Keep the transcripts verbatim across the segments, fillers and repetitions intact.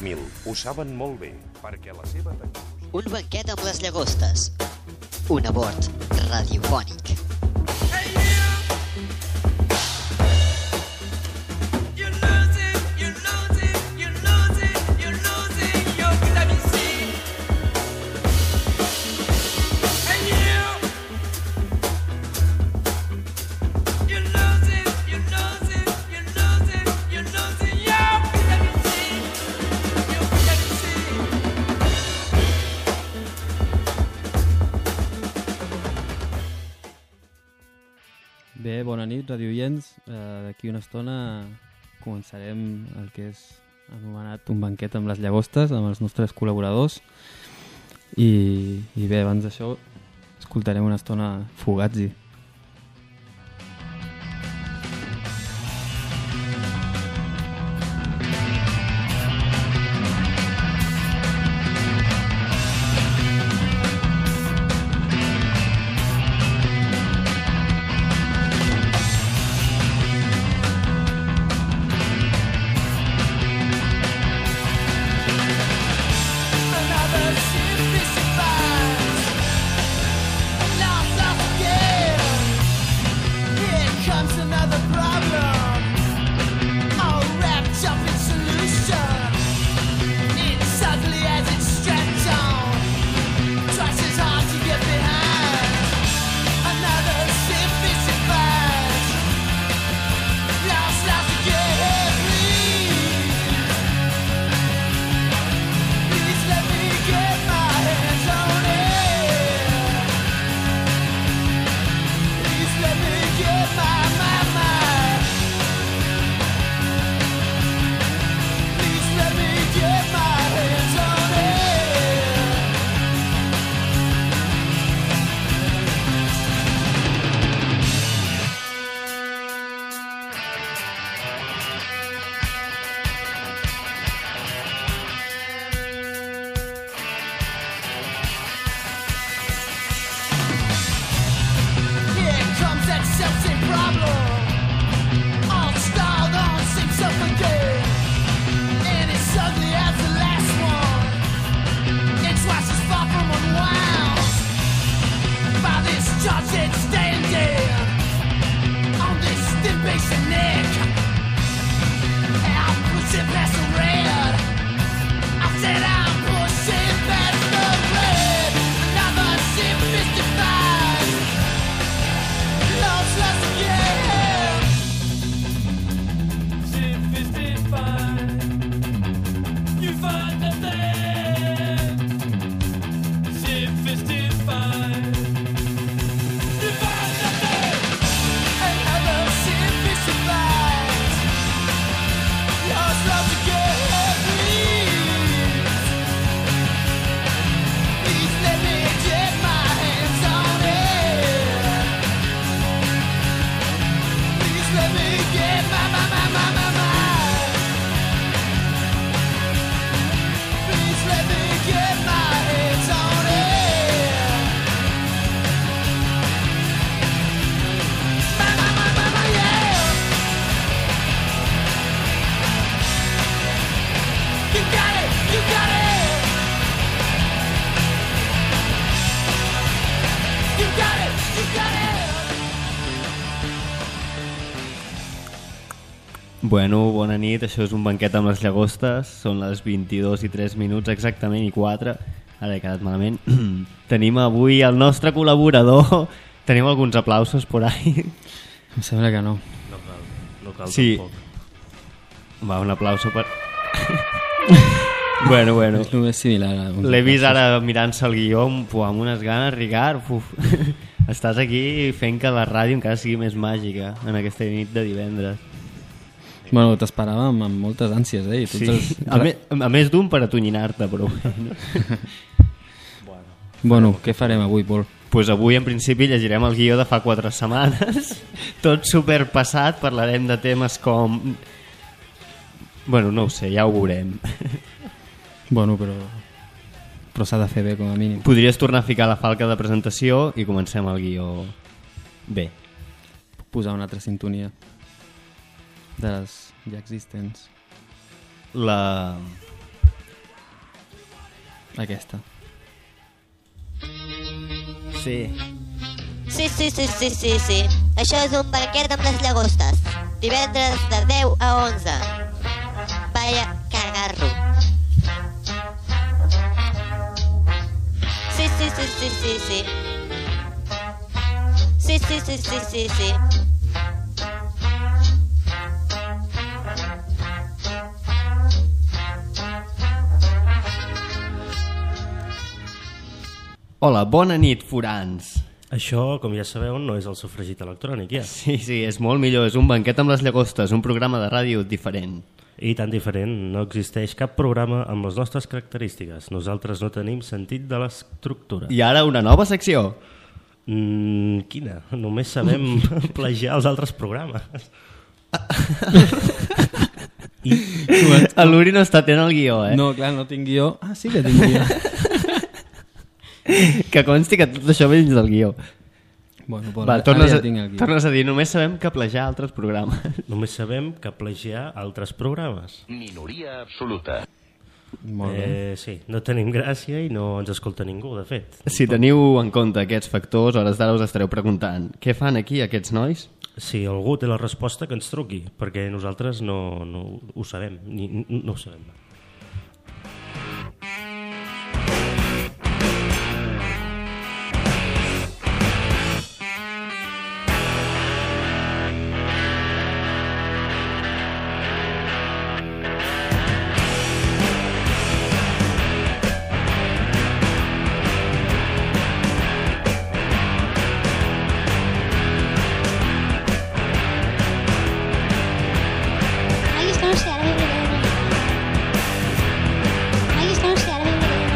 mil. Ho saben molt bé, perquè la seva tecnologia... Un banquet amb les llagostes. Un abord radiofònic. Bé, bona nit, radioients. Uh, D'aquí una estona començarem el que és anomenat un banquet amb les llagostes, amb els nostres col·laboradors. I, i bé, abans d'això, escoltarem una estona Fugazi. Bueno, bona nit, això és un banquet amb les llagostes, són les vint-i-dos i tres minuts exactament i quatre, ara he quedat malament. Tenim avui el nostre col·laborador, tenim alguns aplausos por ahí? Em sembla que no. No cal, no cal sí. Tampoc. Va, un aplauso per... bueno, bueno. És el més similar. L'he vist ara mirant-se el guió amb, amb unes ganes, Ricard, uf. Estàs aquí fent que la ràdio encara sigui més màgica en aquesta nit de divendres. Bueno, t'esperàvem amb moltes ànsies, eh? I tots sí. els... a, me, a més d'un per atonyinar-te, però... bueno. bueno, què farem avui, Pol? Pues avui, en principi, llegirem el guió de fa quatre setmanes. Tot superpassat, parlarem de temes com... Bueno, no ho sé, ja ho veurem. Bueno, però... Però s'ha de fer bé, com a mínim. Podries tornar a ficar la falca de presentació i comencem el guió bé. Puc posar una altra sintonia de les ja existents. La... Aquesta. Sí. Sí, sí, sí, sí, sí, sí. Això és un banquet amb les llagostes. Divendres de deu a onze. Vaya cagarro. Sí, sí, sí, sí, sí, sí. Sí, sí, sí, sí, sí, sí. Hola, bona nit, forans. Això, com ja sabeu, no és el sufragit electrònic, ja. Sí, sí, és molt millor. És un banquet amb les llagostes, un programa de ràdio diferent. I tan diferent, no existeix cap programa amb les nostres característiques. Nosaltres no tenim sentit de l'estructura. I ara una nova secció. Mm, quina? Només sabem plagiar els altres programes. I... L'Uri no està atent al guió, eh? No, clar, no tinc guió. Ah, sí que tinc guió. Que consti que tot això ve dins del guió. Bueno, pues Va, ara tornes, ja a, tinc el guió. tornes a dir, només sabem que plagiar altres programes. Només sabem que plagiar altres programes. Minoria absoluta. Molt bé. Eh, sí, no tenim gràcia i no ens escolta ningú, de fet. Si teniu en compte aquests factors, a hores d'ara us estareu preguntant què fan aquí aquests nois? Si algú té la resposta, que ens truqui, perquè nosaltres no, no ho sabem, ni, no ho sabem. Ay, es que no sé, ahora mismo no. Ay, es que no sé, ahora mismo no.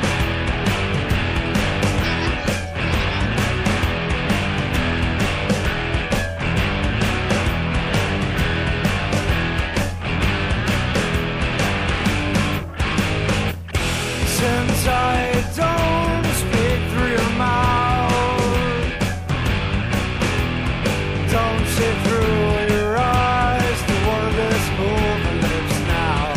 Since I don't speak through your mouth, don't see through your eyes, the world is moving lips now.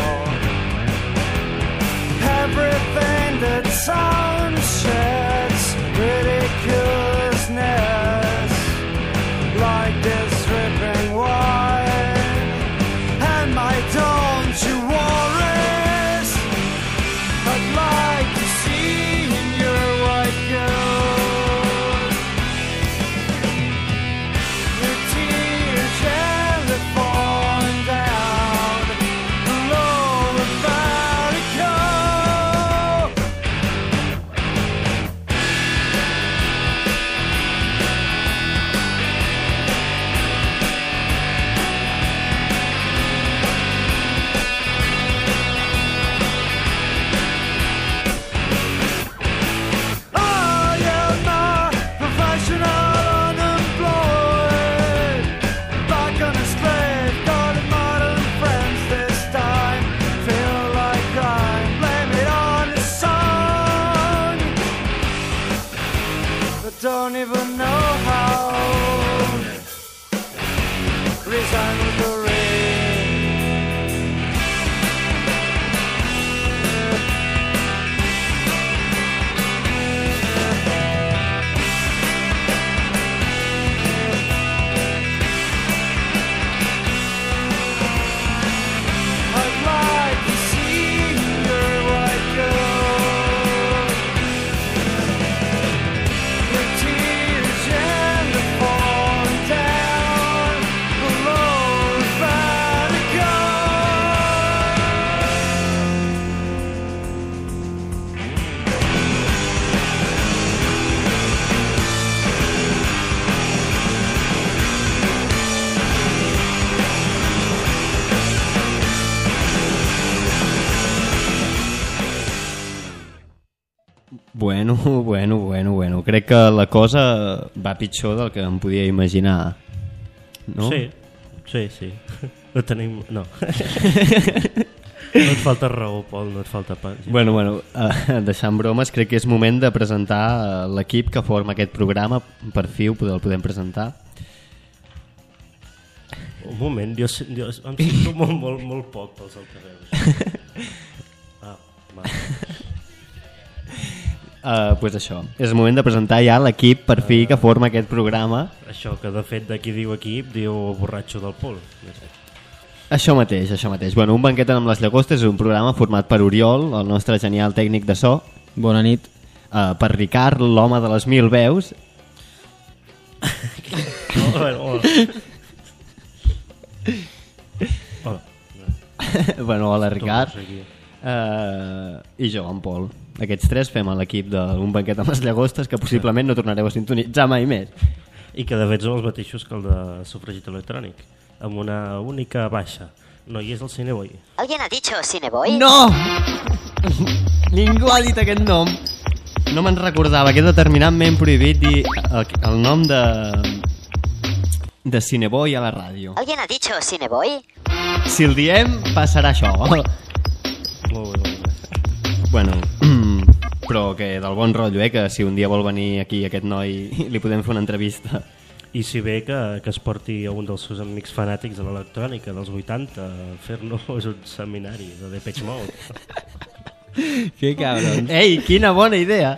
Everything that sounds sheds ridiculousness, like this dripping wine. And my don't you worries, I'd like to see in your white gold your tears gently falling down the lower vertigo. I am a professional unemployed, back on a slave, got a modern friends this time. Feel like crying, blame it on the sun, but don't even know how. Resign with the rain. I'd like to see your white gold, your tears gently falling down below vertigo. Bueno, bueno, bueno, bueno. Crec que la cosa va pitjor del que em podia imaginar. No? Sí, sí, sí. No tenim... No. No et falta raó, Pol, no et falta pa. Bueno, bueno, uh, deixant bromes, crec que és moment de presentar uh, l'equip que forma aquest programa. Per fi ho podem, el podem presentar. Un moment, jo, jo em sento molt, molt, molt poc pels altaveus. Ah, va. Uh, pues això, és el moment de presentar ja l'equip per fi que forma aquest programa. Això que de fet d'aquí diu equip diu borratxo del Pol. No sé. Això mateix, això mateix. Bueno, Un banquet amb les llagostes és un programa format per Oriol, el nostre genial tècnic de so. Bona nit. Uh, per Ricard, l'home de les mil veus. Oh, bueno, oh. Hola. Bueno, hola Ricard. Uh, I jo, en Pol. Aquests tres fem a l'equip d'un banquet amb les llagostes que possiblement no tornareu a sintonitzar mai més. I que de fet són els mateixos que el de sufragit electrònic, amb una única baixa. No hi és el Cineboy. ¿Alguien ha dicho Cineboy? No! Ningú ha dit aquest nom. No me'n recordava, que és determinantment prohibit dir el, el nom de de Cineboy a la ràdio. ¿Alguien ha dicho Cineboy? Si el diem, passarà això. Molt bé, molt bé. Bueno, però que del bon rotllo, eh? Que si un dia vol venir aquí aquest noi li podem fer una entrevista. I si bé que, que es porti a un dels seus amics fanàtics de l'electrònica dels vuitanta a fer-nos un seminari de Depeche Mode. Que cabrons. Ei, quina bona idea!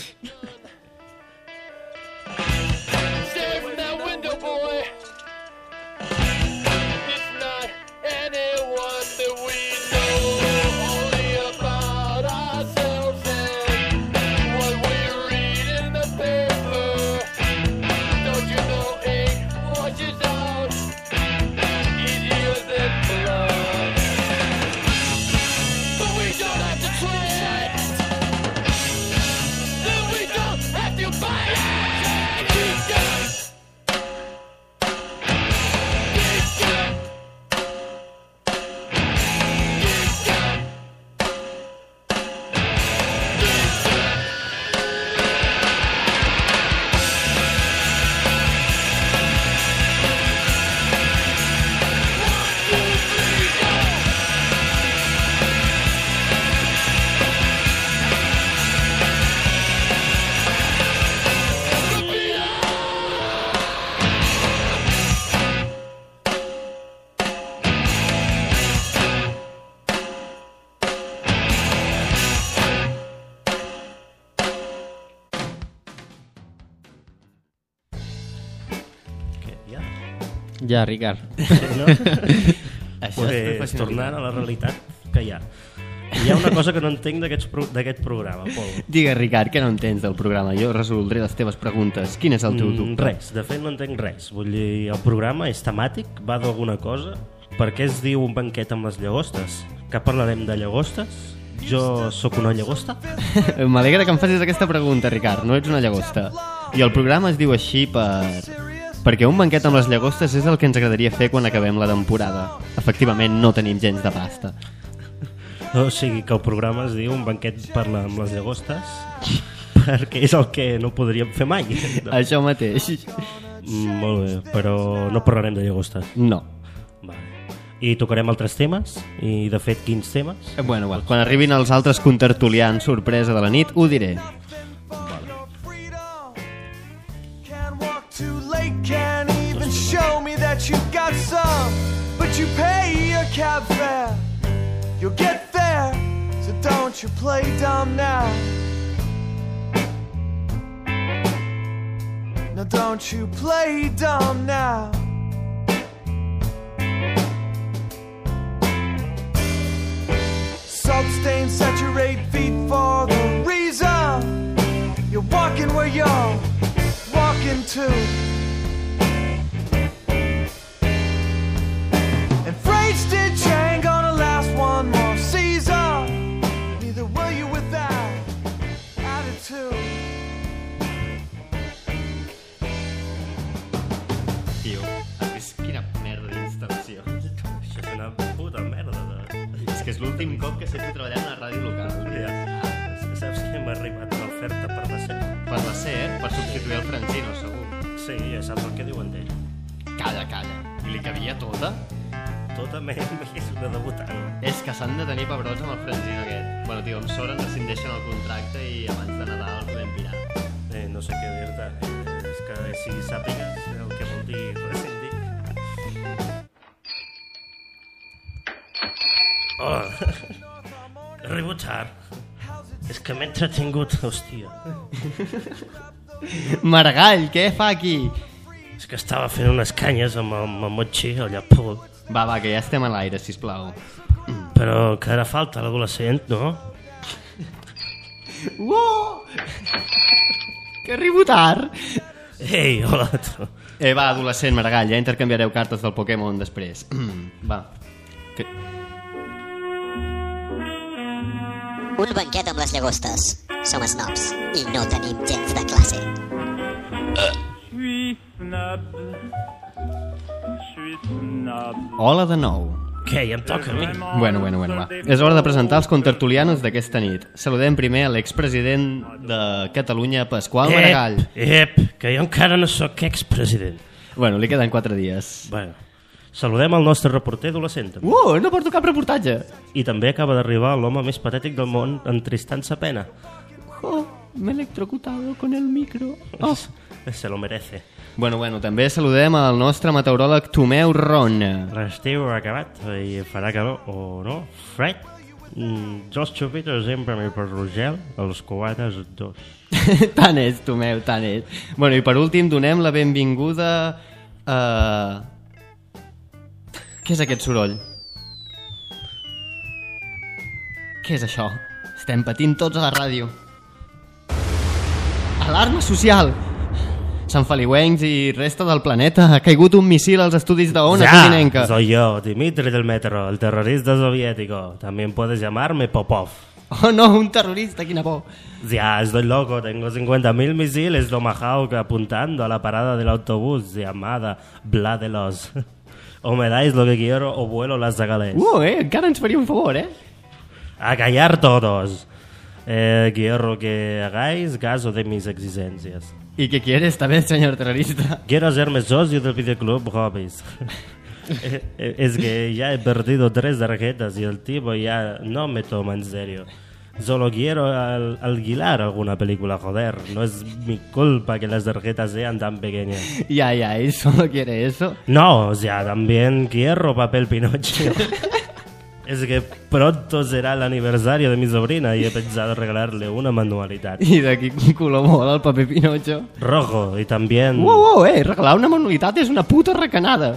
Ja, Ricard. No? Això Pues, tornant a la realitat que hi ha. Hi ha una cosa que no entenc d'aquest pro programa, Pol. Digues, Ricard, què no entens del programa? Jo resoldré les teves preguntes. Quin és el teu dubte? Mm, res, de fet no entenc res. Vull dir, el programa és temàtic, va d'alguna cosa. Per què es diu Un banquet amb les llagostes? Que parlarem de llagostes? Jo sóc una llagosta? M'alegra que em facis aquesta pregunta, Ricard. No ets una llagosta. I el programa es diu així per... perquè Un banquet amb les llagostes és el que ens agradaria fer quan acabem la temporada. Efectivament, no tenim gens de pasta. O sigui, que el programa es diu Un banquet per la, amb les llagostes perquè és el que no podríem fer mai. Això mateix. Mm, molt bé, però no parlarem de llagostes. No. Vale. I tocarem altres temes? I, de fet, quins temes? Bueno, well, quan arribin els altres contertulians sorpresa de la nit, ho diré. Can't even show me that you got some, but you pay your cab fare. You'll get there, so don't you play dumb now. Now don't you play dumb now. Salt stains saturate feet for the reason you're walking where you're walking to. Stitch ain't gonna last one more season. Neither will you with that attitude. Tio, has vist quina merda d'instal·lació? Això és una puta merda de... És que és l'últim cop que sento treballant a la ràdio local. Ja. Saps que m'ha arribat una oferta per la SER? Per la SER, per substituir el Francino, segur. Sí, ja saps el que diuen d'ell. Calla, calla. I li cabia tota? Tota més és una debutant. És que s'han de tenir pebrots amb el Francino aquest. Bueno, tio, amb sort ens rescindeixen el contracte i abans de Nadal el podem pirar. Eh, no sé què dir-te. Eh, és que si sàpigues el que vol dir rescindir. Oh! Rebutjar. És que m'he entretingut, hòstia. Maragall, què fa aquí? És que estava fent unes canyes amb el Mamotxi, el Llapó. Va, va, que ja estem a l'aire, sisplau. Però encara falta l'adolescent, no? Uau! Que arribo tard! Ei, hola, tu. Eh, va, adolescent, Maragall, ja intercanviareu cartes del Pokémon després. Va. Que... Un banquet amb les llagostes. Som snobs i no tenim gens de classe. Hola de nou. Què, ja em toca a mi? Bueno, bueno, bueno, va. És hora de presentar els contertulianos d'aquesta nit. Saludem primer a l'expresident de Catalunya, Pasqual Maragall. Ep, ep, que jo encara no sóc expresident. Bueno, li queden quatre dies. Bueno, saludem el nostre reporter adolescent. També. Uh, no porto cap reportatge. I també acaba d'arribar l'home més patètic del món, entristant-se pena. Oh, me he electrocutado con el micro. Oh. Se lo merece. Bueno, bueno, també saludem al nostre meteoròleg Tomeu Ron. L'estiu ha acabat i farà calor o no? Fred? Mm, jo els xupitos sempre m'hi per Rogel, els coates dos. Tant és, Tomeu, tant és. Bueno, i per últim donem la benvinguda a... Què és aquest soroll? Què és això? Estem patint tots a la ràdio. Alarma social! Sant Feliuencs i resta del planeta, ha caigut un missil als estudis d'Ona Cotinenca. Ya, soy yo, Dimitri del Metro, el terrorista soviético. También puedes llamarme Popov. Oh no, un terrorista, quina por. Ya, estoy loco, tengo cincuenta mil misiles Tomahawk apuntando a la parada del autobús llamada Bladelos. O me dais lo que quiero o vuelo las zagales. Uh, eh, encara ens faria un favor, eh? A callar todos. Eh, quiero que hagáis caso de mis exigencias. ¿Y qué quieres también, señor terrorista? Quiero hacerme socio del videoclub Hobbies. Es que ya he perdido tres tarjetas y el tipo ya no me toma en serio. Solo quiero al alquilar alguna película, joder. No es mi culpa que las tarjetas sean tan pequeñas. Ya, ya, ¿y solo quiere eso? No, o sea, también quiero papel Pinocho. Es que pronto será el aniversario de mi sobrina y he pensado regalarle una manualidad. ¿Y de qué color mola el paper Pinocho? Rojo, y también... ¡Wow, wow, eh! Regalar una manualidad es una puta recanada.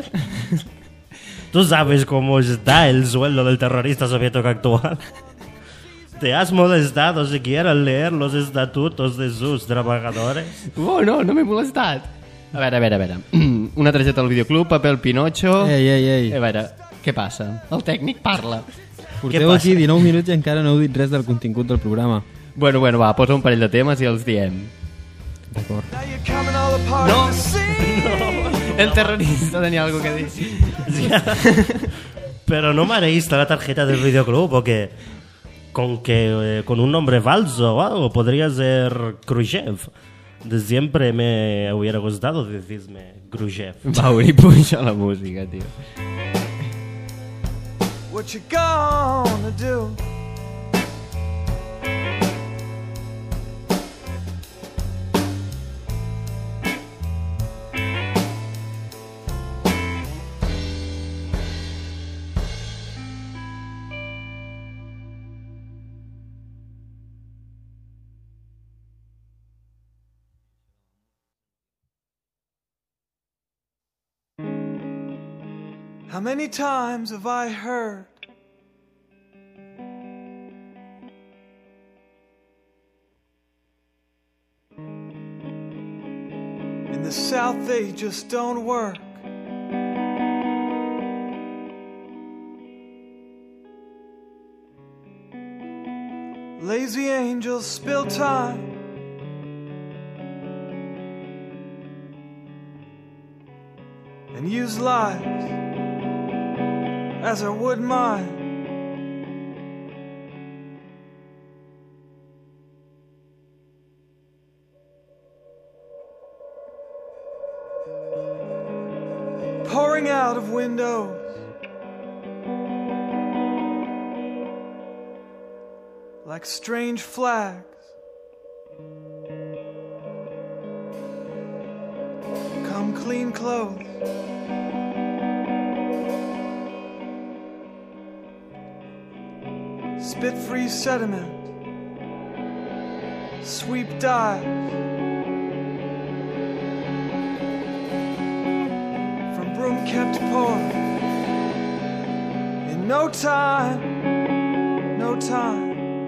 ¿Tú sabes cómo está el sueldo del terrorista soviético actual? ¿Te has molestado siquiera en leer los estatutos de sus trabajadores? Oh, no, no m'he molestat. A veure, a veure, a veure. Una targeta al videoclub, paper al Pinocho... Ei, ei, ei. A veure, què passa? El tècnic parla. Porteu aquí dinou minuts i encara no heu dit res del contingut del programa. Bueno, bueno, va, posa un parell de temes i els diem. D'acord. No, no, el terrorista tenia algo que dir. Pero no me haréis la tarjeta del videoclub o que con que eh, con un nombre falso o algo podría ser Khrushchev. De siempre me hubiera gustado decirme Khrushchev. Va, i puja la música, tio. What you gonna do? How many times have I heard in the South they just don't work? Lazy angels spill time and use lives as I would mine. Pouring out of windows, like strange flags. Come clean clothes. Spit-free sediment sweep dives from broom kept porch. In no time, no time.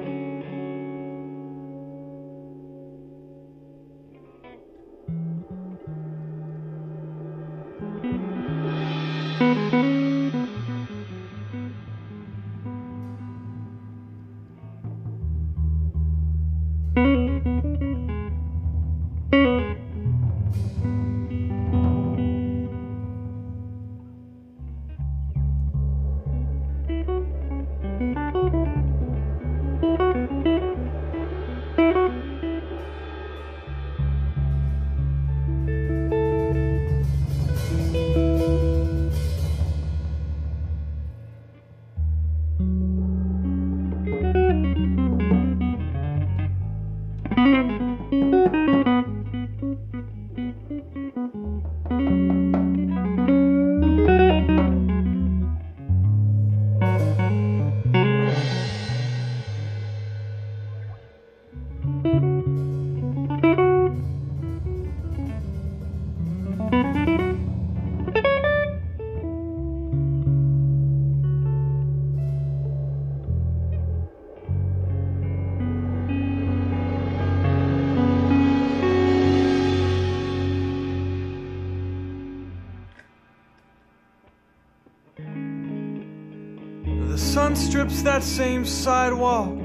The sun strips that same sidewalk.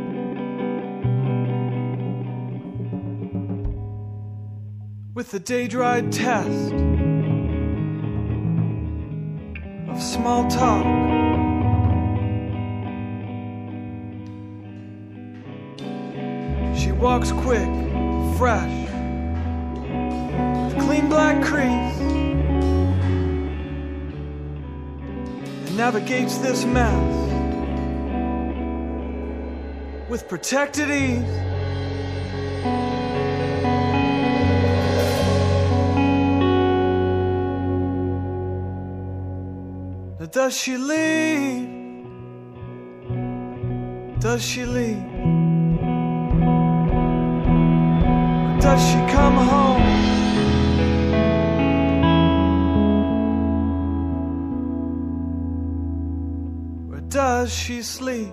With the day-dried test of small talk. She walks quick, fresh, with clean black crease, and navigates this mess with protected ease. Now does she leave? Does she leave? Or does she come home? Or does she sleep?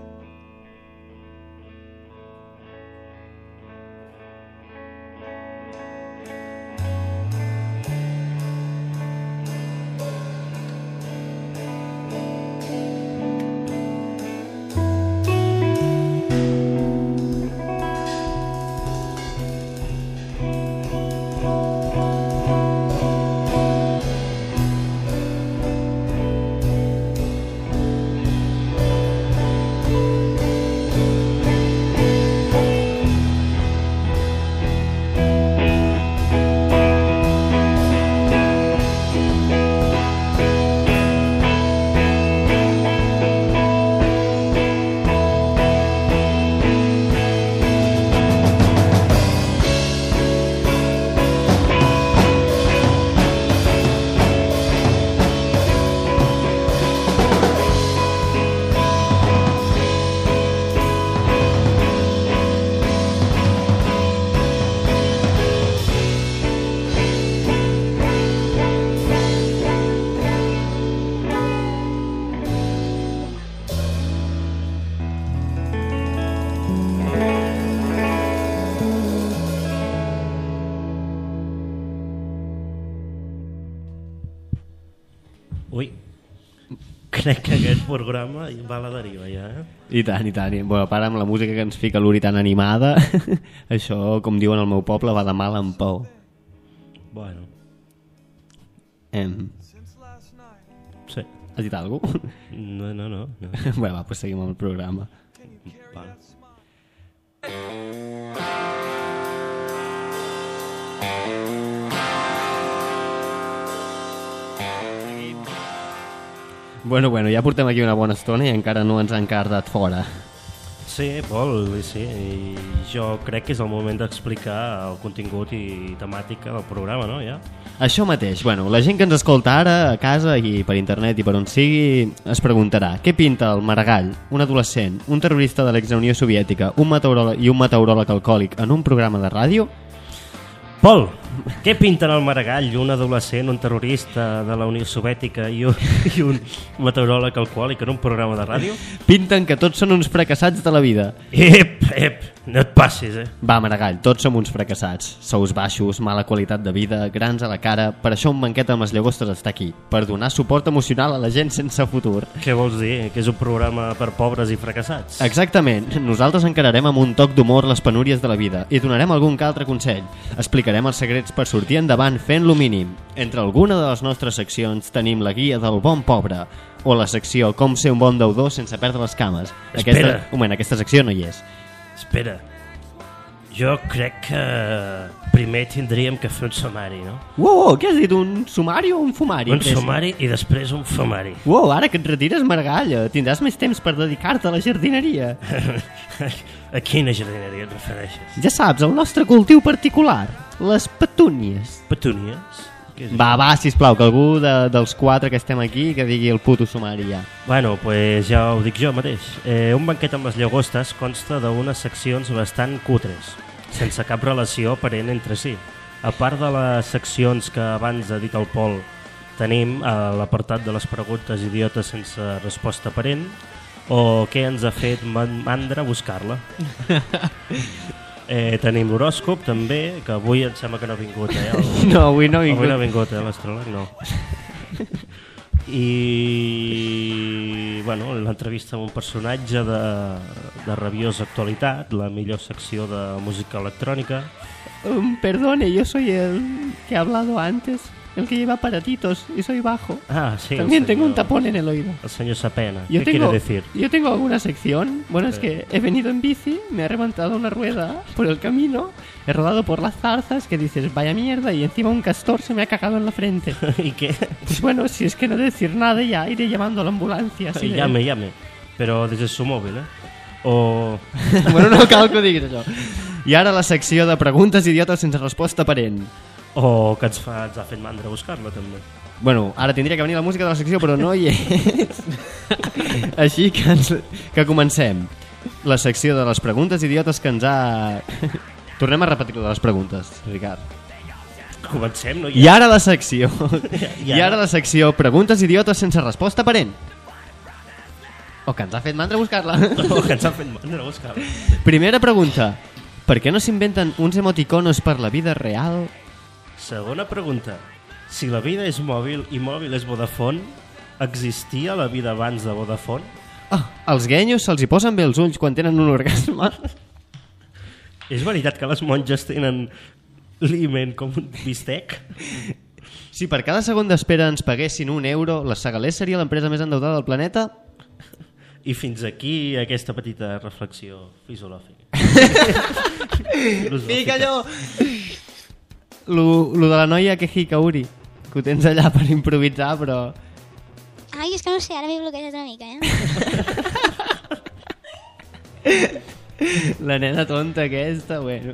Ui, crec que aquest programa va a la deriva ja, eh? I tant, i tant. I, bueno, a part amb la música que ens fica l'Uri tan animada, això, com diuen al meu poble, va de mal en pou. Bueno. Em... Sí. Has dit alguna cosa? No, no, no. no. Bueno, va, pues seguim amb el programa. Va. Bueno, bueno, ja portem aquí una bona estona i encara no ens han cardat fora. Sí, Pol, sí. I jo crec que és el moment d'explicar el contingut i temàtica del programa, no? Ja? Això mateix. Bueno, la gent que ens escolta ara a casa i per internet i per on sigui es preguntarà què pinta el Maragall, un adolescent, un terrorista de l'ex-Unió Soviètica un meteoròleg i un meteoròleg alcohòlic en un programa de ràdio? Pol, què pinten el Maragall, un adolescent, un terrorista de la Unió Soviètica i un, i un meteoròleg alcohòlic en un programa de ràdio? Pinten que tots són uns fracassats de la vida. Ep, ep, no et passis, eh? Va, Maragall, tots som uns fracassats. Sous baixos, mala qualitat de vida, grans a la cara. Per això un banquet amb les llagostes està aquí, per donar suport emocional a la gent sense futur. Què vols dir? Que és un programa per pobres i fracassats? Exactament. Nosaltres encararem amb un toc d'humor les penúries de la vida i donarem algun que altre consell. Explicarem els secrets per sortir endavant fent lo mínim. Entre alguna de les nostres seccions tenim la guia del bon pobre o la secció com ser un bon deudor sense perdre les cames. Espera. Aquesta, un moment, aquesta secció no hi és. Espera, jo crec que primer tindríem que fer un sumari, no? Uau, wow, què has dit? Un sumari o un fumari? Un sumari i després un fumari. Uau, wow, ara que et retires, Maragall, tindràs més temps per dedicar-te a la jardineria. A quina jardineria et refereixes? Ja saps, el nostre cultiu particular, les petúnies. Petúnies? Va, va, sisplau, que algú de, dels quatre que estem aquí que digui el puto sumari ja. Bueno, pues ja ho dic jo mateix. Eh, un banquet amb les llagostes consta d'unes seccions bastant cutres, sense cap relació aparent entre si. A part de les seccions que abans ha dit el Pol, tenim a l'apartat de les preguntes idiotes sense resposta aparent, o què ens ha fet mandra buscar-la. Eh, tenim l'horòscop també, que avui em sembla que no ha vingut, eh? El... No, avui no ha vingut. Avui no ha vingut, eh? L'astròleg, no. I... bueno, l'entrevista amb un personatge de, de rabiosa actualitat, la millor secció de música electrònica. Um, perdone, yo soy el que ha hablado antes, el que lleva aparatitos y soy bajo. Ah, sí. También señor, tengo un tapón en el oído. El señor Sapena. Yo ¿Qué tengo, quiere decir? Yo tengo alguna sección. Bueno, es Sí. que he venido en bici, me ha levantado una rueda por el camino, he rodado por las zarzas, que dices, vaya mierda, y encima un castor se me ha cagado en la frente. ¿Y qué? Pues bueno, si es que no decir nada ya iré llamando a la ambulancia. Así de... Llame, llame. Però des del seu mòbil, eh? O... Bueno, no cal que ho diguis, això. I ara la secció de preguntes idiotes sense resposta aparent. O que ens, fa, ens ha fet mandra buscar-la, també. Bueno, ara tindria que venir la música de la secció, però no hi és. Així que, ens, que comencem. La secció de les preguntes idiotes que ens ha... Tornem a repetir-ho de les preguntes, Ricard. Comencem, no? I ara la secció. I I ara la secció preguntes idiotes sense resposta aparent. O que ens ha fet mandra buscar-la. O que ens ha fet mandra buscar-la. Primera pregunta. Per què no s'inventen uns emoticonos per la vida real? Segona pregunta. Si la vida és mòbil i mòbil és Vodafone, existia la vida abans de Vodafone? Oh, als guenyos se'ls hi posen bé els ulls quan tenen un orgasme? És veritat que les monges tenen l'himen com un bistec? Si per cada segon d'espera ens paguessin un euro, la Segalés seria l'empresa més endeudada del planeta? I fins aquí aquesta petita reflexió filosòfica. Fica allò! Lo, lo de la noia Kehikauri, que ho tens allà per improvisar, però... Ai, és que no sé, ara m'he bloquejat una mica, eh? La nena tonta aquesta, bueno...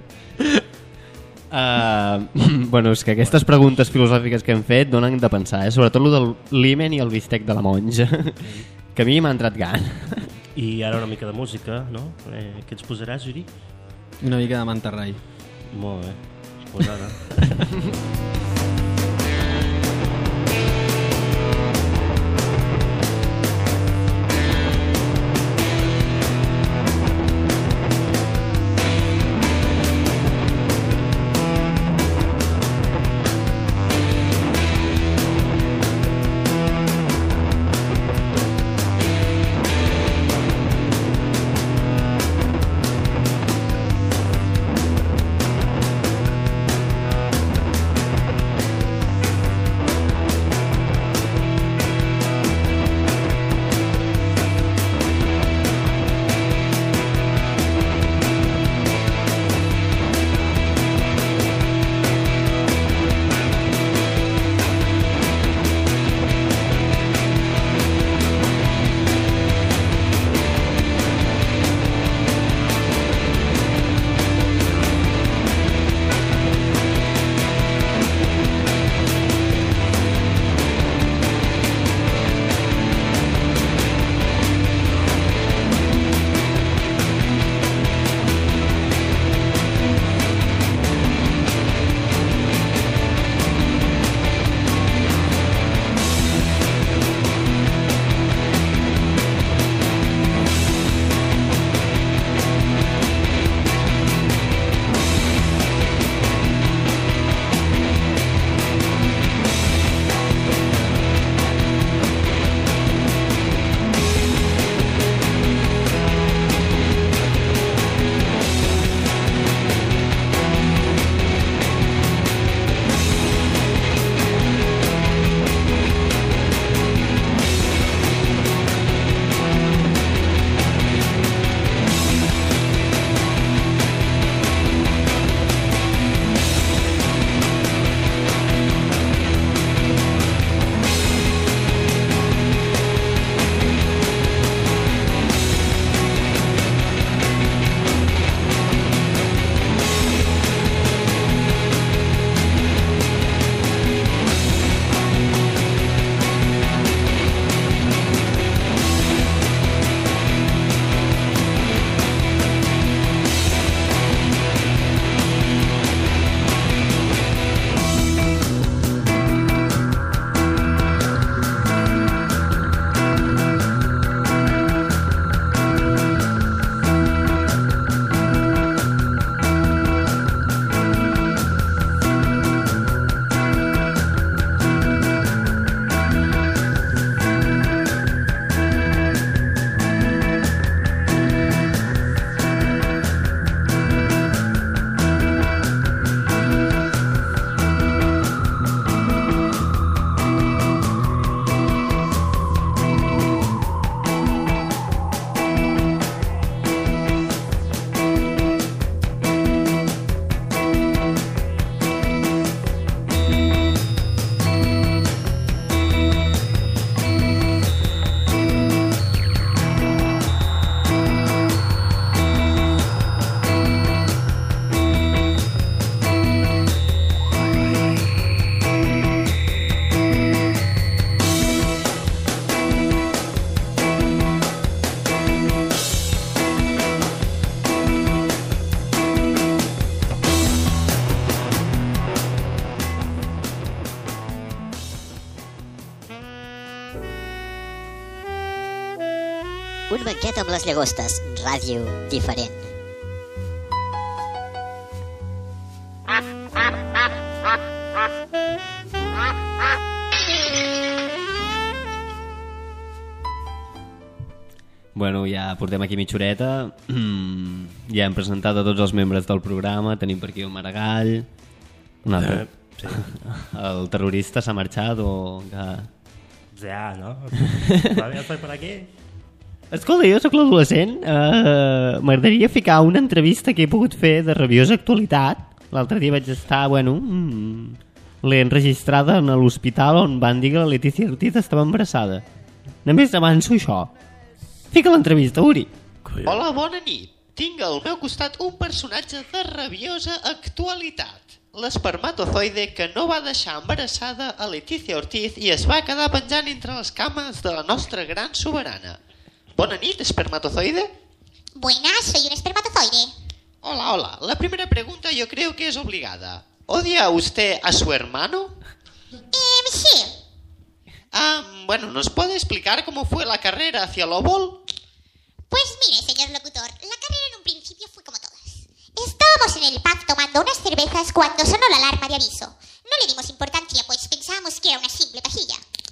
Uh, bueno, és que aquestes preguntes filosòfiques que hem fet donen de pensar, eh? Sobretot lo del l'himen i el bistec de la monja, que a mi m'ha entrat gana. I ara una mica de música, no? Eh, què ens posaràs, Juri? Una mica de mantarrai. Molt bé, pues ara. banquet amb les llagostes, ràdio diferent. Bueno, ja portem aquí mitja horeta. Ja hem presentat a tots els membres del programa. Tenim per aquí el Maragall. Un altre. Eh, sí. El terrorista s'ha marxat o... Que... Ja, no? Todavía estoy por aquí. Escolta, jo soc l'adolescent. Uh, M'agradaria ficar una entrevista que he pogut fer de rabiosa actualitat. L'altre dia vaig estar, bueno... Mm, l'he enregistrada en l'hospital on van dir que la Letícia Ortiz estava embarassada. Només avanço això. Fica l'entrevista, Uri. Hola, bona nit. Tinc al meu costat un personatge de rabiosa actualitat. L'espermatozoide que no va deixar embarassada a Letícia Ortiz i es va quedar penjant entre les cames de la nostra gran soberana. Bona nit, espermatozoide. Buenas, soy un espermatozoide. Hola, hola. La primera pregunta yo creo que es obligada. ¿Odia usted a su hermano? Eh, sí. Ah, bueno, ¿nos puede explicar cómo fue la carrera hacia el óvol? Pues mire, señor locutor, la carrera en un principio fue como todas. Estábamos en el pub tomando unas cervezas cuando sonó la alarma de aviso. No le dimos importancia, pues pensábamos que era una simple pajilla.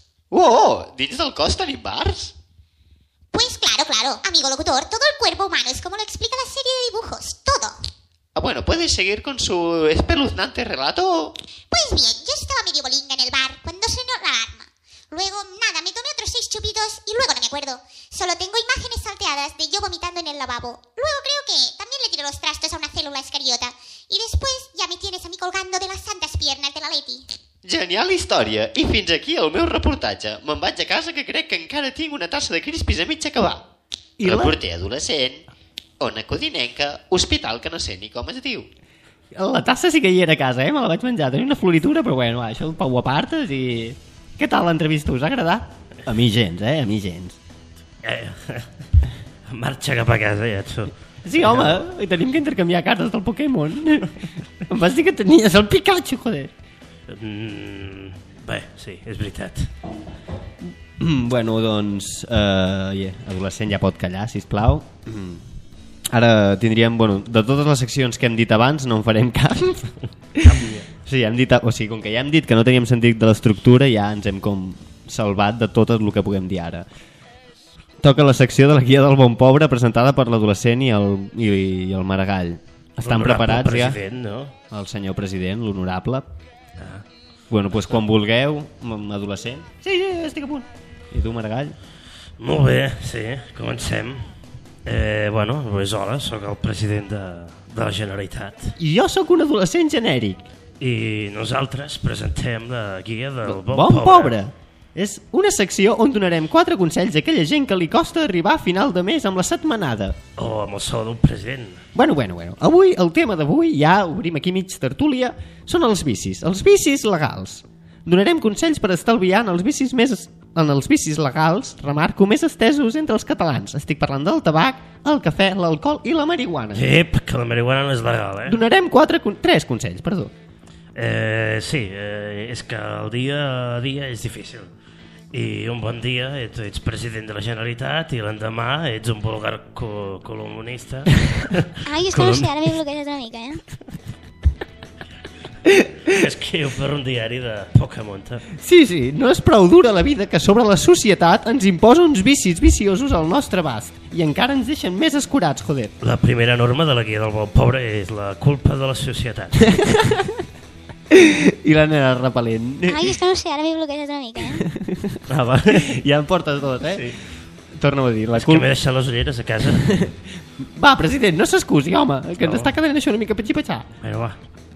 Oh, ¿dins del cos tenim bars? Pues claro, claro, amigo locutor, todo el cuerpo humano es como lo explica la serie de dibujos, todo. Ah, bueno, ¿puedes seguir con su espeluznante relato? Pues bien, yo estaba medio bolinga en el bar cuando sonó la alarma. Luego, nada, me tomé otros seis chupitos y luego no me acuerdo. Solo tengo imágenes salteadas de yo vomitando en el lavabo. Luego creo que también le tiré los trastos a una célula escariota. Y después ya me tienes a mí colgando de las santas piernas de la Leti. Genial història. I fins aquí el meu reportatge. Me'n vaig a casa que crec que encara tinc una tassa de crispis a mig acabar. I reporter la... adolescent, ona codinenca, hospital que no sé ni com es diu. La tassa sí que hi era a casa, eh? Me la vaig menjar. Tenia una floritura, però bueno, va, això ho apartes i... Què tal l'entrevista? Us ha agradat? A mi gens, eh? A mi gens. Eh, marxa cap a casa, ja, tu. Sí, home, i tenim que intercanviar cartes del Pokémon. Em vas dir que tenies el Pikachu, joder. Mm, bé, sí, és veritat. Mm, bueno, doncs, uh, yeah, adolescent ja pot callar, sisplau. Mm. Ara tindríem, bueno, de totes les seccions que hem dit abans, no en farem cap. Sí, hem dit, o sigui, com que ja hem dit que no teníem sentit de l'estructura, ja ens hem com salvat de tot el que puguem dir ara. Toca la secció de la guia del bon pobre presentada per l'adolescent i el, i, i el Maragall. Estan preparats ja? No? El senyor president, l'honorable. Ah. Bueno, doncs quan vulgueu, adolescent. Sí, sí, estic a punt. I tu, Maragall? Molt bé, sí, comencem. Eh, bueno, doncs hola, sóc el president de, de la Generalitat. I jo sóc un adolescent genèric. I nosaltres presentem la guia del bon, bon pobre. pobre. És una secció on donarem quatre consells a aquella gent que li costa arribar a final de mes amb la setmanada. O amb el sou d'un present. Bueno, bueno, bueno. Avui, el tema d'avui, ja obrim aquí mig tertúlia, són els vicis. Els vicis legals. Donarem consells per estalviar en els vicis més... En els vicis legals, remarco, més estesos entre els catalans. Estic parlant del tabac, el cafè, l'alcohol i la marihuana. Ep, que la marihuana no és legal, eh? Donarem quatre, tres consells, perdó. Eh, sí, eh, és que el dia a dia és difícil. I un bon dia ets, ets president de la Generalitat i l'endemà ets un vulgar co columnista. Ai, és que no sé, ara m'he bloquejat una mica, eh? Escriu per un diari de Pokémon. Sí, sí, no és prou dura la vida que sobre la societat ens imposa uns vicis viciosos al nostre abast i encara ens deixen més escurats, joder. La primera norma de la guia del bon pobre és la culpa de la societat. I la nena repel·lent. Ai, és que no sé, ara m'he bloquejat una mica, eh? Ah, va. Ja em portes tot, eh? Sí. Torna-ho a dir. La és culpa... que m'he deixat les ulleres a casa. Va, president, no s'excusi, home, que no. Ens està quedant això una mica petxipatxar. Bueno, va.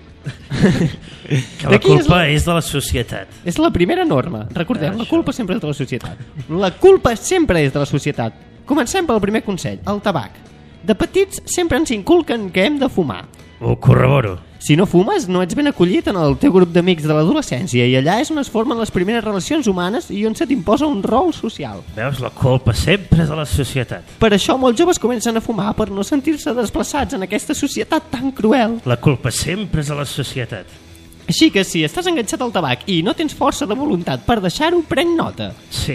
Que la culpa és, la... és de la societat. És la primera norma. Recordem, ah, la culpa sempre és de la societat. La culpa sempre és de la societat. Comencem pel primer consell, el tabac. De petits sempre ens inculquen que hem de fumar. Ho corroboro. Si no fumes, no ets ben acollit en el teu grup d'amics de l'adolescència i allà és on es formen les primeres relacions humanes i on se t'imposa un rol social. Veus, la culpa sempre és de la societat. Per això molts joves comencen a fumar per no sentir-se desplaçats en aquesta societat tan cruel. La culpa sempre és de la societat. Així que si estàs enganxat al tabac i no tens força de voluntat per deixar-ho, pren nota. Sí,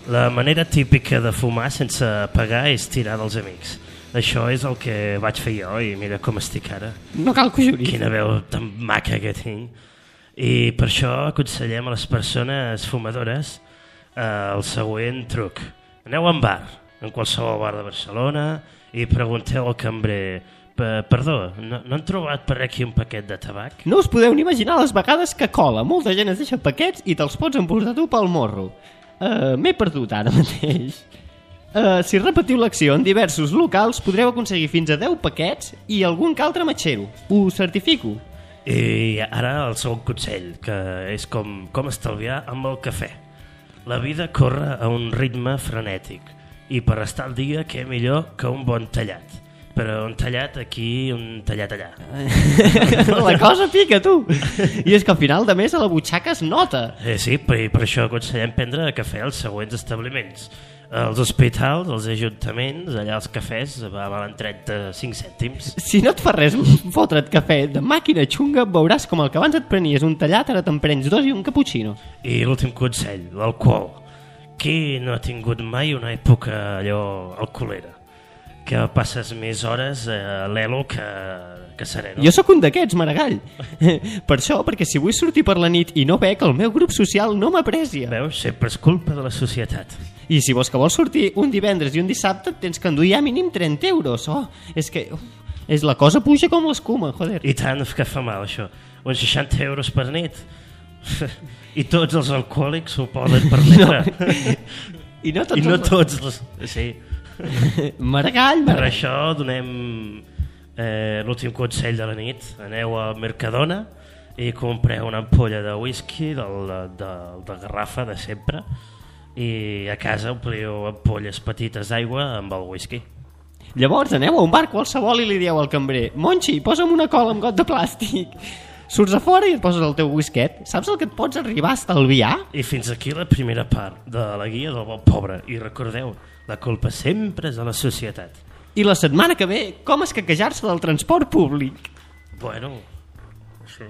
La manera típica de fumar sense pagar és tirar dels amics. Això és el que vaig fer jo i mira com estic ara. No cal que ho juris. Quina veu tan maca que tinc. I per això aconsellem a les persones fumadores eh, el següent truc. Aneu a un bar, en qualsevol bar de Barcelona, i pregunteu al cambrer: perdó, no, no han trobat per aquí un paquet de tabac? No us podeu ni imaginar les vegades que cola. Molta gent es deixa paquets i te'ls pots emportar tu pel morro. Uh, M'he perdut ara mateix. Uh, si repetiu l'acció en diversos locals, podreu aconseguir fins a deu paquets i algun que altre matxero. Ho certifico. I ara el segon consell, que és com, com estalviar amb el cafè. La vida corre a un ritme frenètic i per estar al dia què millor que un bon tallat. Però un tallat aquí, un tallat allà. La cosa pica, tu. I és que al final de mes a la butxaca es nota. Eh, sí, per, per això aconsellem prendre cafè als següents establiments. Els hospitals, els ajuntaments, allà els cafès valen trenta-cinc cèntims. Si no et fa res fotre't cafè de màquina xunga, veuràs com el que abans et prenies un tallat ara te'n prens dos i un cappuccino. I l'últim consell, l'alcohol. Qui no ha tingut mai una època allò alcoholera? Que passes més hores a l'elo que, que sereno. Jo sóc un d'aquests, Maragall. Per això, perquè si vull sortir per la nit i no bec, el meu grup social no m'aprecia. Veus? Sempre és culpa de la societat. I si vols que vols sortir un divendres i un dissabte, tens que endur ja mínim trenta euros. Oh, és que uf, és la cosa puja com l'escuma, joder. I tant que fa mal, això. Uns seixanta euros per nit. I tots els alcohòlics ho poden permetre. No. I no tots, I no els... tots els... Sí. Maragall, Per Maragall. això donem eh, l'últim consell de la nit. Aneu a Mercadona i compreu una ampolla de whisky del, de, de garrafa de sempre i a casa ompliu ampolles petites d'aigua amb el whisky. Llavors aneu a un bar qualsevol i li dieu al cambrer: Monchi, posa'm una cola amb got de plàstic. Surts a fora i et poses el teu whisket. Saps el que et pots arribar a estalviar? I fins aquí la primera part de la guia del bon pobre. I recordeu, la culpa sempre és de la societat. I la setmana que ve, com escaquejar-se del transport públic? Bueno, sí.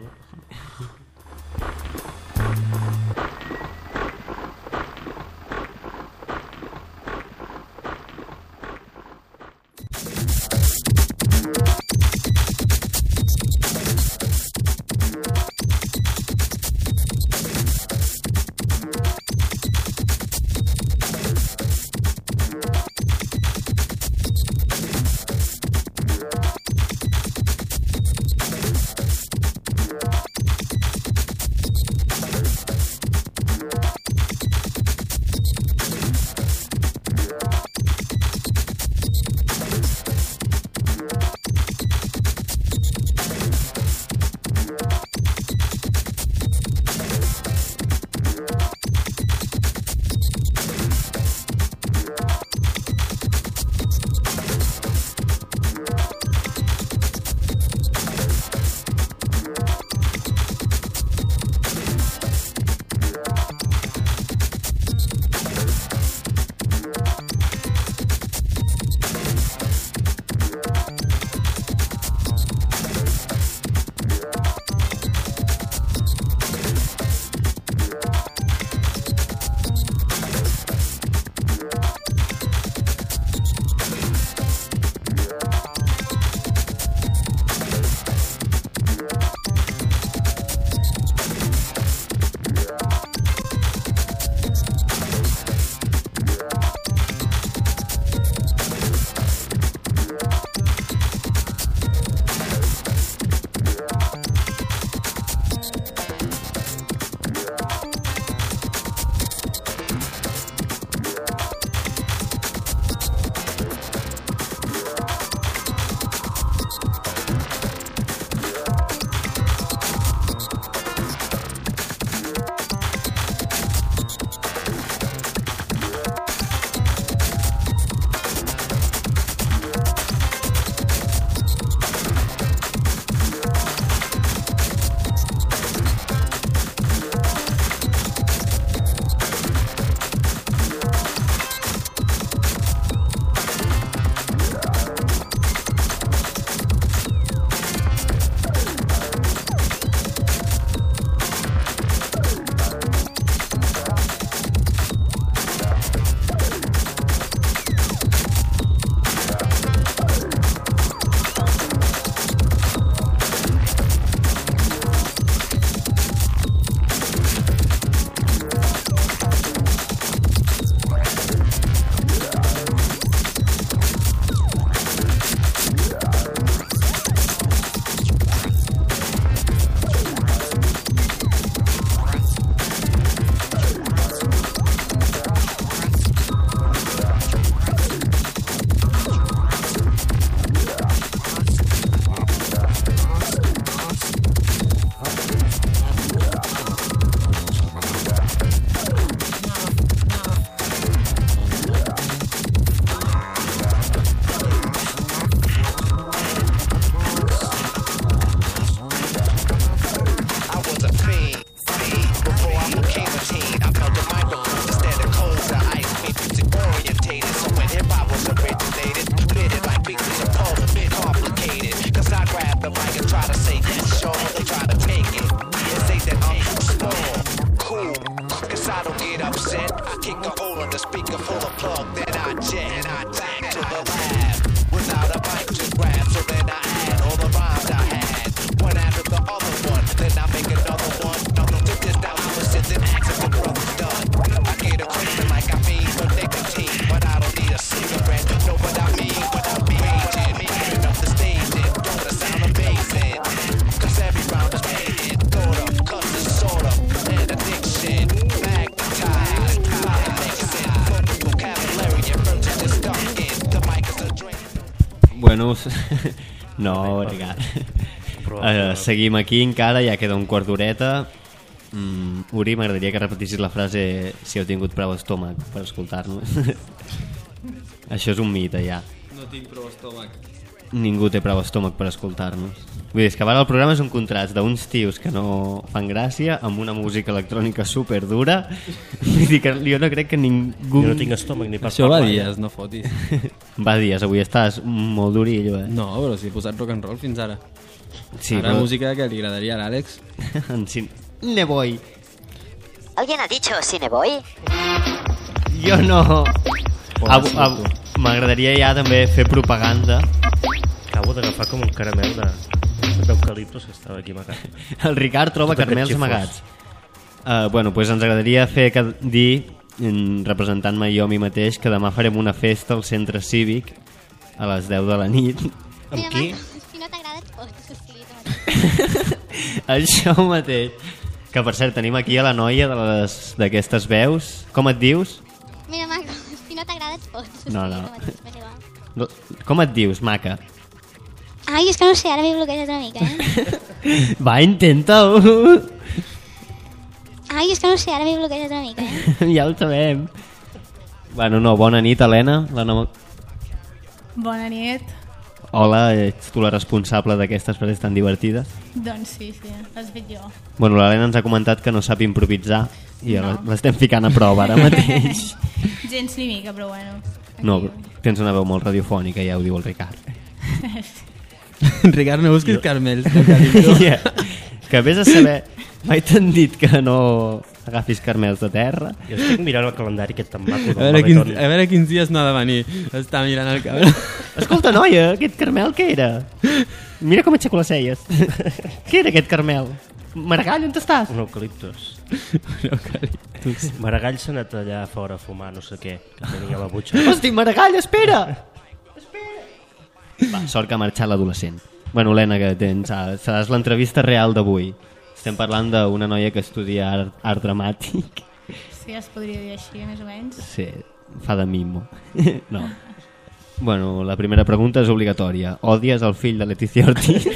Veus? No, Ricard. Uh, seguim aquí encara, ja queda un quart d'horeta. Mm, Uri, m'agradaria que repetissis la frase si heu tingut prou estómac per escoltar-nos. Això és un mite, ja. No tinc prou estómac. Ningú té prou estómac per escoltar-nos. Vull dir, és que ara el programa és un contrast d'uns tios que no fan gràcia amb una música electrònica superdura. Vull dir que jo no crec que ningú... Jo no tinc estómac ni per Això va parlar. dies, no fotis. Va dies, avui estàs molt durillo, eh? No, però si he posat rock and roll fins ara. Sí, Ara però... música que li agradaria a l'Àlex. En cin... Ne voy. ¿Alguien ha dicho Cineboy? Jo no. Hola, Av- av- M'agradaria ja també fer propaganda. Acabo d'agafar com un caramel de d'eucaliptus que estava aquí amagat. El Ricard troba Tot aquest caramels xifós. amagats. Uh, bueno, pues ens agradaria fer que, dir, mm, representant-me jo a mi mateix, que demà farem una festa al centre cívic a les deu de la nit. Amb Mira, qui? Marcos, si no t'agrada et pots escriure. Això mateix. Que per cert, tenim aquí a la noia de les d'aquestes veus. Com et dius? Mira, Marcos, si no t'agrada et pots No, escriure. no. No, com et dius, maca? Ai, és que no sé, ara m'he bloquejat una mica, eh? Va, intenta-ho. Ai, és que no sé, ara m'he bloquejat una mica, eh? Ja ho sabem. Bueno, no, bona nit, Helena. La nova... Bona nit. Hola, ets tu la responsable d'aquestes frases tan divertides? Doncs sí, sí, l'has fet jo. Bueno, l'Helena ens ha comentat que no sap improvisar i No. l'estem ficant a prova ara mateix. Gens ni mica, però bueno. Aquí. No, tens una veu molt radiofònica, ja ho diu el Ricard. Ricard, no busquis carmels. No, Yeah. Que vés a saber, mai t'han dit que no agafis carmels de terra? Jo estic mirant el calendari aquest tan maco a, del veure quins, Marathon. a veure quins dies no ha de venir. Està mirant el cabra. Escolta, noia, aquest carmel què era? Mira com aixeco les celles. Què era aquest carmel? Maragall, on estàs? Un eucaliptus. No, eucaliptus. Maragall s'ha anat allà fora a fumar no sé què, que tenia la butxa. Hosti, Maragall, espera! Va, sort que ha marxat l'adolescent. Bueno, Helena, que tens, ah, seràs l'entrevista real d'avui. Estem parlant d'una noia que estudia art, art dramàtic. Sí, es podria dir així, més o menys. Sí, fa de mimo. No. Bueno, la primera pregunta és obligatòria. Odies el fill de Leticia Ortiz?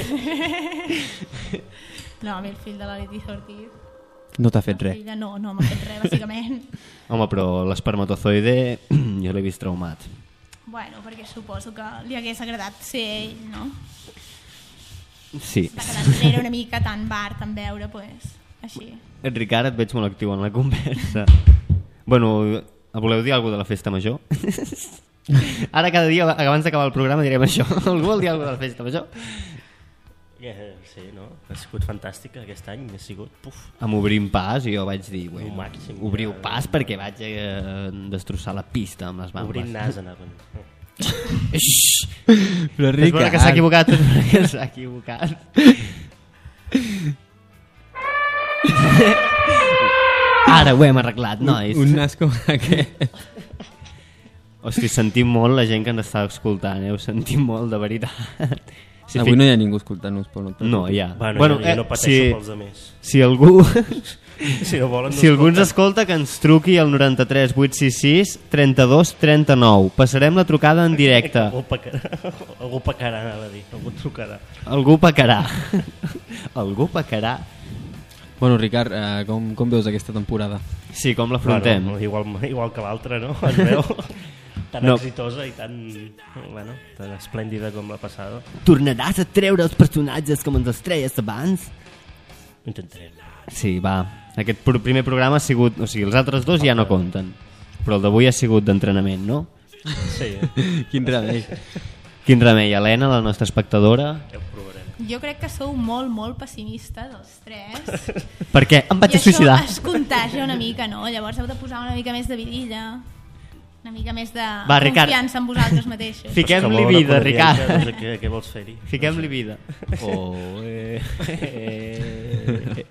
No, a mi el fill de la Leticia Ortiz... No t'ha fet la res. filla no, no m'ha fet res, bàsicament. Home, però l'espermatozoide jo l'he vist traumat. Bueno, perquè suposo que li hagués agradat ser ell, no? Sí. Va quedar enrere una mica tan bar, tan veure, pues, així. El Ricard, et veig molt actiu en la conversa. Bueno, voleu dir alguna cosa de la festa major? Ara cada dia, abans d'acabar el programa, direm això. Algú vol dir alguna cosa de la festa major? Yeah, sí, no? Ha sigut fantàstica aquest any, ha sigut... Puf. Amb Obrim Pas, i jo vaig dir, bueno, Un màxim. obriu pas perquè vaig eh, destrossar la pista amb les bambes. Obrint nas anaven. Però És vera Ricard... que s'ha equivocat, és vera que s'ha equivocat. Ara ho hem arreglat, nois. Un nas com aquest. Hosti, sentim molt la gent que ens està escoltant, eh? Ho sentim molt, de veritat. Si Avui fic- no hi ha ningú escoltant-nos, però no et No, preocupis. ja. Bueno, Bueno, jo, jo eh, no pateixo si- pels altres. Si algú... Si no volen, no Si algú ens escolten. escolta, que ens truqui al noranta-tres vuit sis sis trenta-dos trenta-nou. Passarem la trucada en directe. Algú pecarà, algú pecarà, anava a dir. Algú trucarà. Algú pecarà. Algú pecarà. Bueno, Ricard, eh, com, com veus aquesta temporada? Sí, com l'afrontem? Bueno, igual, igual que l'altra, no? Es veu tan No. exitosa i tan, bueno, tan esplèndida com la passada. Tornaràs a treure els personatges com ens els treies abans? Ho intentarem. Sí, va. Aquest pr- primer programa ha sigut... O sigui, els altres dos ja no compten. Però el d'avui ha sigut d'entrenament, no? Sí, Quin remei. Quin remei, Helena, la nostra espectadora. ja ho provarem. Jo crec que sou molt, molt pessimistes, els tres. Per què? Em vaig I a suïcidar. això es contagia una mica, no? Llavors heu de posar una mica més de vidilla, una mica més de Va, Ricard. confiança en vosaltres mateixos. Fiquem-li És que vol vida, una Ricard. cordialitat, No sé què, què vols fer-hi? Fiquem-li vida. Oh, eh, eh,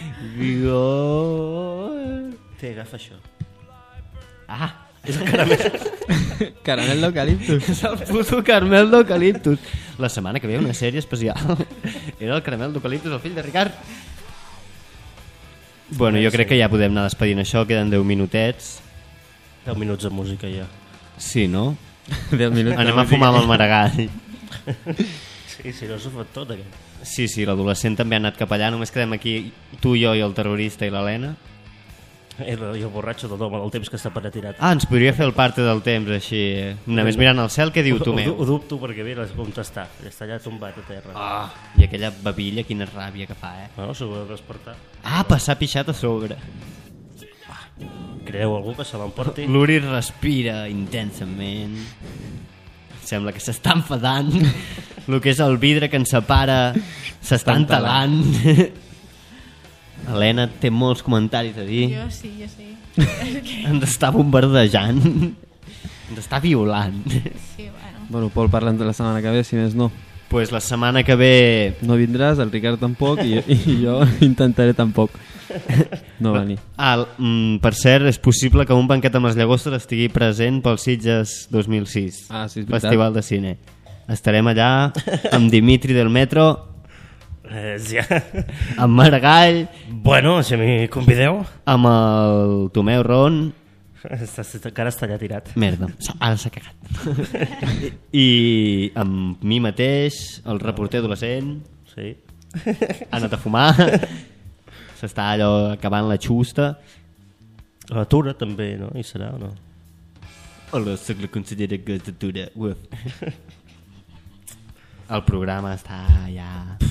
vigor. Té, agafa això. Ah, És el caramel. Caramel d'eucaliptus. és el puto caramel d'eucaliptus. La setmana que ve una sèrie especial. Era el caramel d'eucaliptus, el fill de Ricard. Bueno, jo crec que ja podem anar despedint això. Queden deu minutets. deu minuts de música ja. Sí, no? deu minuts. Anem a fumar amb el Maragall. Sí, sí, no s'ho fot tot, aquest. Sí, sí, l'adolescent també ha anat cap allà. Només quedem aquí tu, jo i el terrorista i l'Helena. I el borratxo de doma del temps que està per atirat. Ah, ens podria fer el parte del temps així, només mirant al cel. Què diu tu, meu? Ho, ho dubto perquè mira com està. Està allà tombat a terra. Ah, i aquella babilla, quina ràbia que fa, eh? No, s'ho va despertar. Ah, passar pixat a sobre. Creu algú que se l'emporti? L'Uri respira intensament. Sembla que s'està enfadant. El que és el vidre que ens separa s'està entelant. Helena té molts comentaris a dir. Jo sí, jo sí. Ens està bombardejant. Ens està violant. Sí, bueno. Bueno, Pol, parla'ns de la setmana que ve, si més no. Pues la setmana que ve... No vindràs, el Ricard tampoc, i, i jo intentaré tampoc no venir. Ah, mm, per cert, és possible que un banquet amb les llagostes estigui present pel Sitges dos mil sis. Ah, sí, és veritat. Festival de Cine. Estarem allà amb Dimitri del Metro, Eh, ja. amb Maragall, Bueno, si m'hi convideu. amb el Tomeu Ron. Està, encara està allà tirat. Merda, ara s'ha cagat. I amb mi mateix, el reporter adolescent, Sí. ha anat a fumar, s'està allò acabant la xusta. La Tura també, no? Hi serà o no? Hola, soc la consellera Gastatura. Uf. El programa està ja...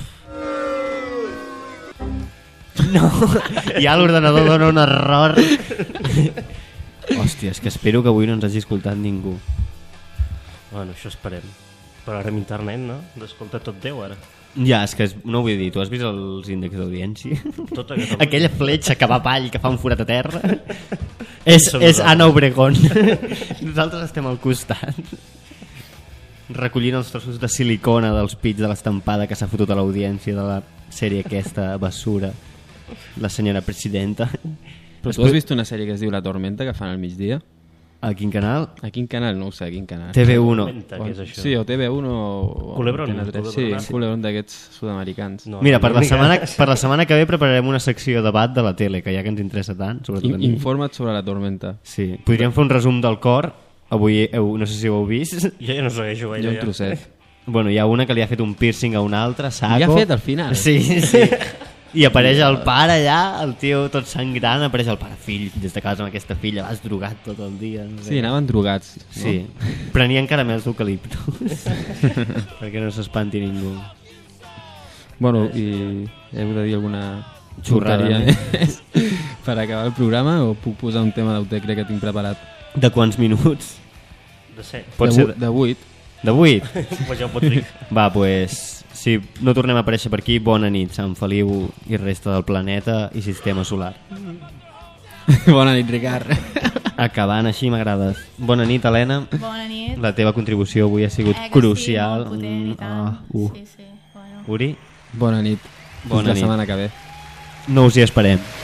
No, ja l'ordenador dona un error. Hòstia, és que espero que avui no ens hagi escoltat ningú. Bueno, això esperem. Però ara amb internet, no? D'escoltar tot Déu, ara. Ja, és que és, no ho vull dir, tu has vist els índexs d'audiència? Tota Catalunya. Aquella fletxa que va pall, que fa un forat a terra. és Som és nosaltres. Anna Obregón. Nosaltres estem al costat. Recollint els trossos de silicona dels pits de l'estampada que s'ha fotut a l'audiència de la sèrie aquesta basura. La senyora presidenta. Però tu has vist una sèrie que es diu La Tormenta, que fan al migdia? A quin canal? A quin canal? No ho sé, a quin canal. T V uno. Què és això? Sí, o T V uno o... Culebron, Antena tres. Culebron. Sí, Culebron d'aquests sud-americans. No, Mira, per la, una mica- setmana, per la setmana que ve prepararem una secció de debat de la tele, que ja que ens interessa tant, sobretot a In mi. Informa't sobre La Tormenta. Sí. Podríem fer un resum del cor. Avui, heu, no sé si ho heu vist. Jo ja no segueixo gaire. Jo un ja. trosset. Bueno, hi ha una que li ha fet un piercing a una altra, saco. Li ha fet al final? Sí, sí. I apareix el pare allà, el tio tot sangrant, apareix el pare, fill, des de casa amb aquesta filla, vas drogat tot el dia. No sé. Sí, anaven drogats. No? Sí, prenien caramels d'eucaliptus perquè no s'espanti ningú. Bueno, i heu de dir alguna Xorrada xorraria més per acabar el programa o puc posar un tema d'autecre que tinc preparat? De quants minuts? De set. Pot de, ser vu- de vuit. de vuit? Pues ja ho pots dir. Va, pues, si no tornem a aparèixer per aquí, bona nit, Sant Feliu i resta del planeta i sistema solar. Bona nit, Ricard. Acabant així m'agrades. Bona nit, Helena. Bona nit. La teva contribució avui ha sigut Eh, que crucial. Sí, molt potent i tant. Ah, uh. Sí, sí. Bueno. Uri, Bona nit. Bona Fins la nit. setmana que ve. no us hi esperem.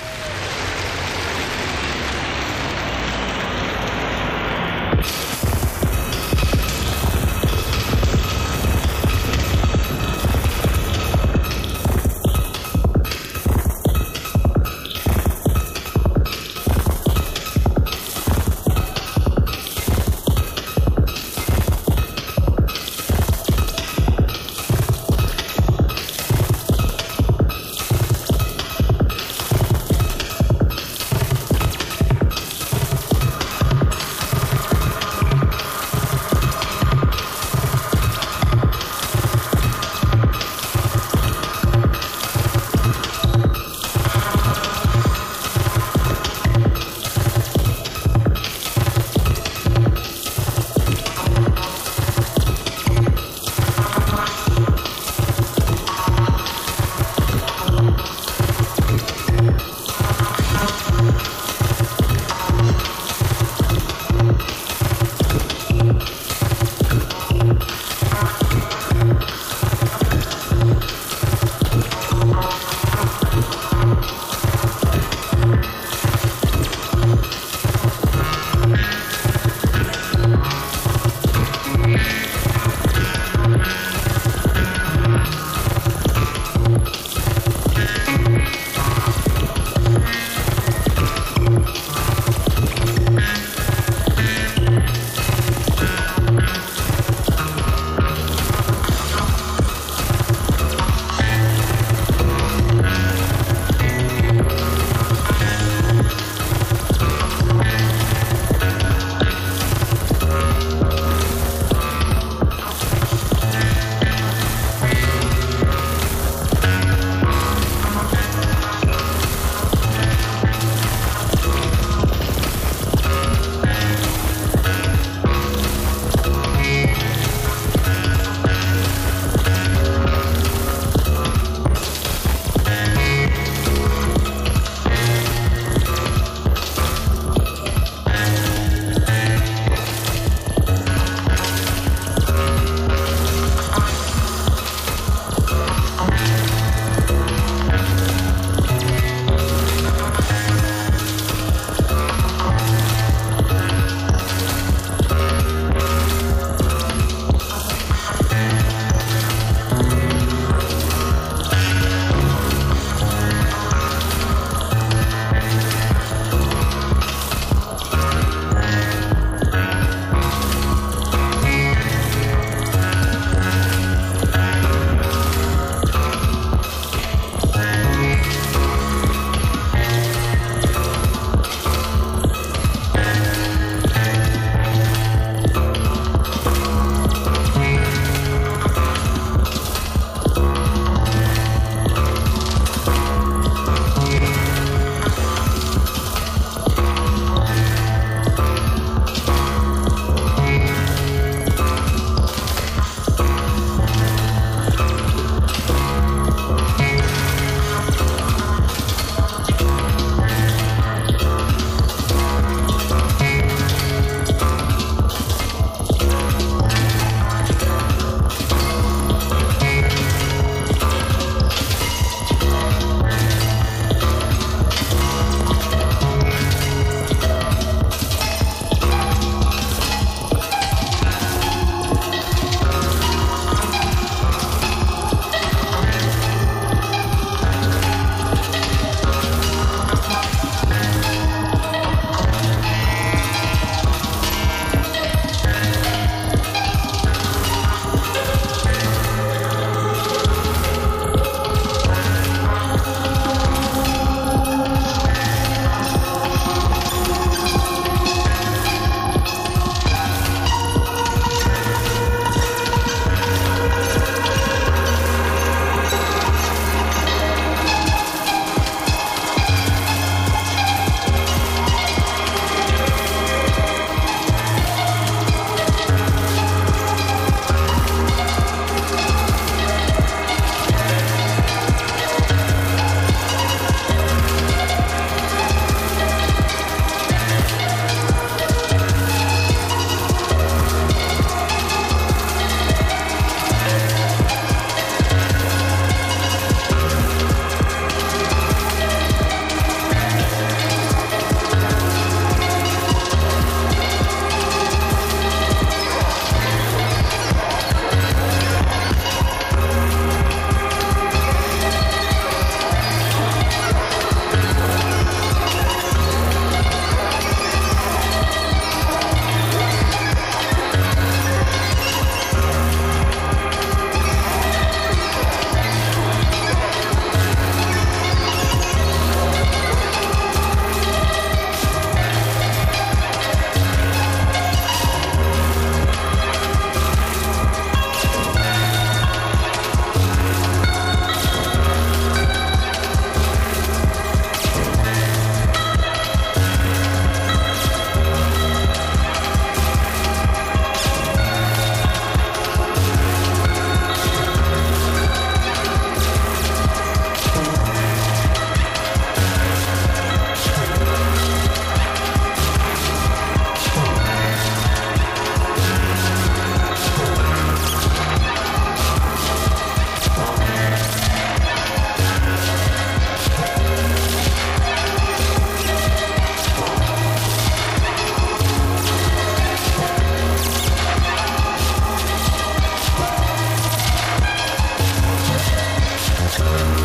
Bye.